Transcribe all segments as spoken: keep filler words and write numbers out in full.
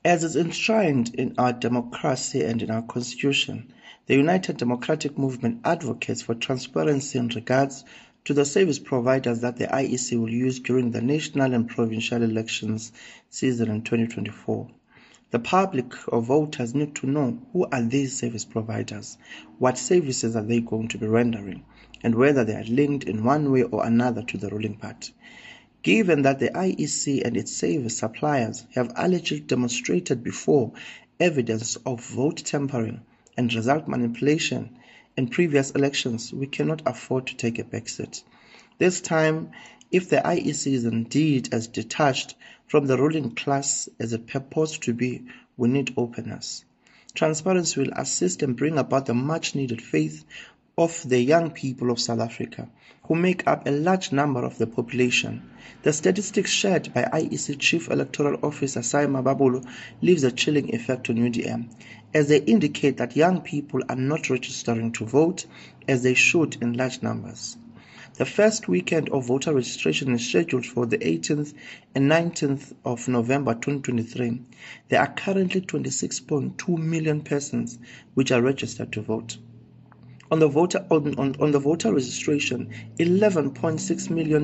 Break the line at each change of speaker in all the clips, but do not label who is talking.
As is enshrined in our democracy and in our constitution, the United Democratic Movement advocates for transparency in regards to the service providers that the I E C will use during the national and provincial elections season in twenty twenty-four. The public or voters need to know who are these service providers, what services are they going to be rendering, and whether they are linked in one way or another to the ruling party. Given that the I E C and its service suppliers have allegedly demonstrated before evidence of vote tampering and result manipulation in previous elections, we cannot afford to take a backseat. This time, if the I E C is indeed as detached from the ruling class as it purports to be, we need openness. Transparency will assist and bring about the much-needed faith of the young people of South Africa, who make up a large number of the population. The statistics shared by I E C Chief Electoral Officer Saima Babulu leaves a chilling effect on U D M, as they indicate that young people are not registering to vote as they should in large numbers. The first weekend of voter registration is scheduled for the eighteenth and nineteenth of November twenty twenty-three. There are currently twenty-six point two million persons which are registered to vote. On the voter on, on, on the voter registration, eleven point six million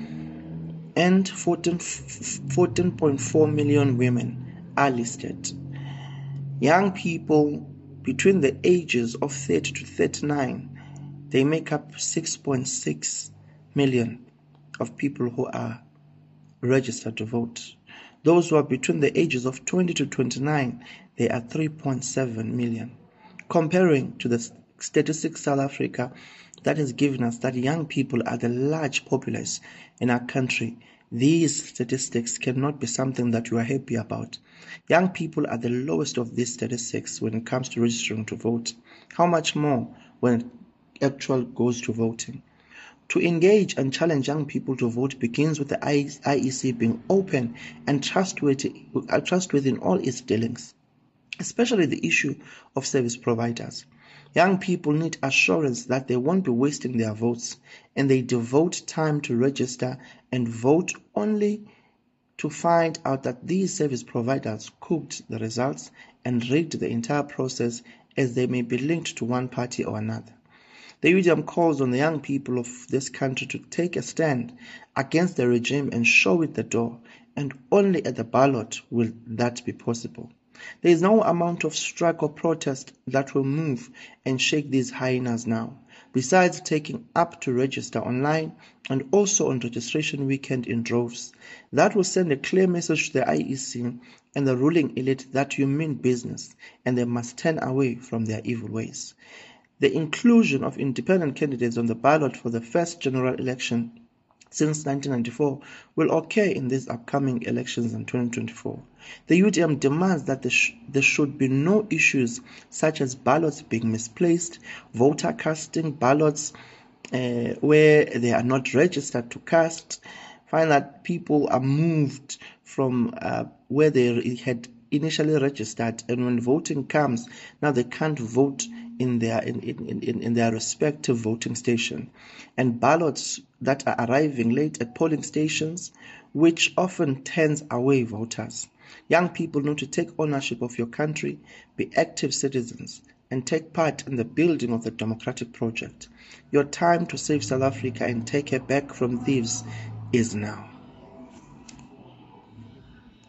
men and fourteen point four million women are listed. Young people between the ages of thirty to thirty-nine, they make up six point six million of people who are registered to vote. Those who are between the ages of twenty to twenty-nine, they are three point seven million. Comparing to the Statistics South Africa, that has given us that young people are the large populace in our country, these statistics cannot be something that you are happy about. Young people are the lowest of these statistics when it comes to registering to vote. How much more when it actually goes to voting? To engage and challenge young people to vote begins with the I E C being open and trustworthy, trustworthy in all its dealings, especially the issue of service providers. Young people need assurance that they won't be wasting their votes, and they devote time to register and vote only to find out that these service providers cooked the results and rigged the entire process, as they may be linked to one party or another. The U D M calls on the young people of this country to take a stand against the regime and show it the door, and only at the ballot will that be possible. There is no amount of strike or protest that will move and shake these hyenas now, besides taking up to register online and also on registration weekend in droves. That will send a clear message to the I E C and the ruling elite that you mean business and they must turn away from their evil ways. The inclusion of independent candidates on the ballot for the first general election since nineteen ninety-four will occur in these upcoming elections in twenty twenty-four. The U D M demands that there, sh there should be no issues such as ballots being misplaced, voter casting ballots uh, where they are not registered to cast, find that people are moved from uh, where they had initially registered, and when voting comes, now they can't vote in their in, in, in, in their respective voting station, and ballots that are arriving late at polling stations, which often turns away voters. Young people need to take ownership of your country, be active citizens, and take part in the building of the democratic project. Your time to save South Africa and take her back from thieves is now.